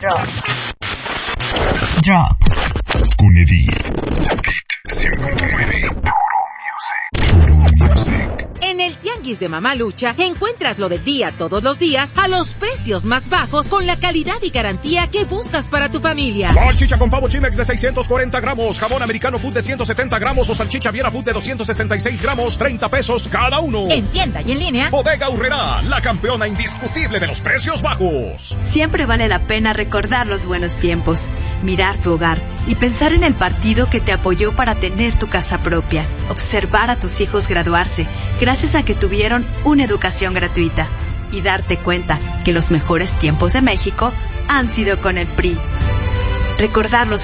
Drop. Con Edith. Hit 100.9. Puro Music. En el Tianguis de Mamalucha encuentras lo del día todos los días a los precios más bajos con la calidad y garantía que buscas para tu familia. Salchicha con pavo Chimex de 640 gramos, jamón americano food de 170 gramos o salchicha Viera food de 276 gramos, 30 pesos cada uno. En tienda y en línea. Bodega Aurrerá, la campeona indiscutible de los precios bajos. Siempre vale la pena recordar los buenos tiempos, mirar tu hogar y pensar en el partido que te apoyó para tener tu casa propia. Observar a tus hijos graduarse gracias a que tuvieron una educación gratuita y darte cuenta que los mejores tiempos de México han sido con el PRI. Recordar los